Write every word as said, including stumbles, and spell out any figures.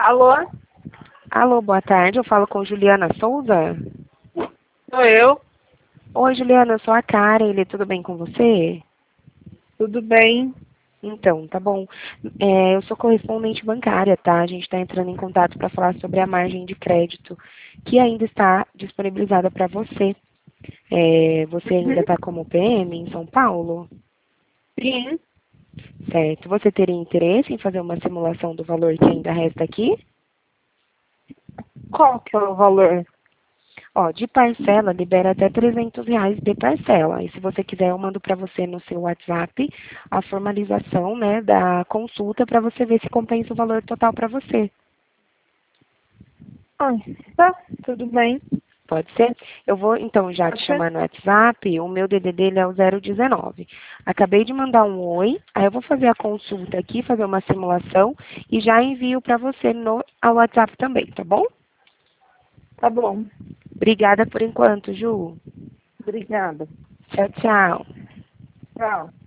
Alô? Alô, boa tarde. Eu falo com Juliana Souza. Sou eu. Oi, Juliana, eu sou a Karen. Tudo bem com você? Tudo bem? Então, tá bom. É, eu sou correspondente bancária, tá? A gente está entrando em contato para falar sobre a margem de crédito que ainda está disponibilizada para você. É, você ainda Uhum. está como P M em São Paulo? Sim. Certo. Você teria interesse em fazer uma simulação do valor que ainda resta aqui? Qual que é o valor? Ó, de parcela, libera até trezentos reais de parcela. E se você quiser, eu mando para você no seu WhatsApp a formalização, né, da consulta para você ver se compensa o valor total para você. Ah, tá. Tudo bem. Pode ser? Eu vou, então, já te Pode ser? chamar no WhatsApp. O meu D D dele é o zero dezenove. Acabei de mandar um oi. Aí eu vou fazer a consulta aqui, fazer uma simulação e já envio para você no ao WhatsApp também, tá bom? Tá bom. Obrigada por enquanto, Ju. Obrigada. Tchau, tchau. Tchau.